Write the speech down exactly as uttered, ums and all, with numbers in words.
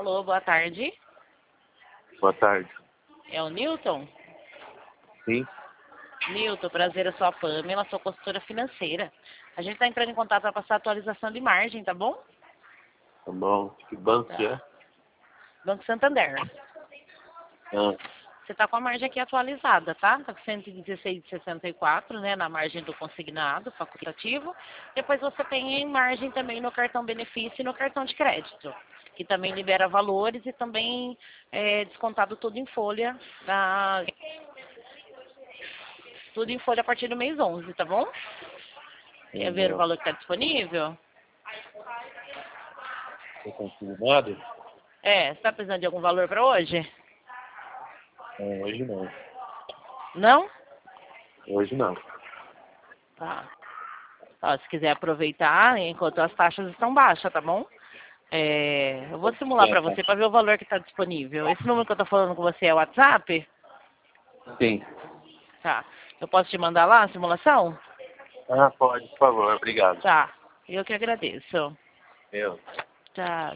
Alô, boa tarde. Boa tarde. É o Newton? Sim? Newton, prazer, eu sou a Pamela, sou consultora financeira. A gente está entrando em contato para passar atualização de margem, tá bom? Tá bom. Que banco Tá. que é? Banco Santander. Ah, Você está com a margem aqui atualizada, tá? Está com cento e dezesseis vírgula sessenta e quatro, né, na margem do consignado, facultativo. Depois você tem margem também no cartão benefício e no cartão de crédito, que também libera valores e também é descontado tudo em folha, na... tudo em folha a partir do mês onze, tá bom? Quer ver o não. valor que está disponível? Não consigo nada? É, você está precisando de algum valor para hoje? Não, hoje não. Não? Hoje não. Tá. Ó, se quiser aproveitar, enquanto as taxas estão baixas, tá bom? É, eu vou simular É, para tá. você para ver o valor que está disponível. Esse número que eu estou falando com você é o WhatsApp? Sim. Tá. Eu posso te mandar lá a simulação? Ah, pode, por favor. Obrigado. Tá. Eu que agradeço. Eu. Tá.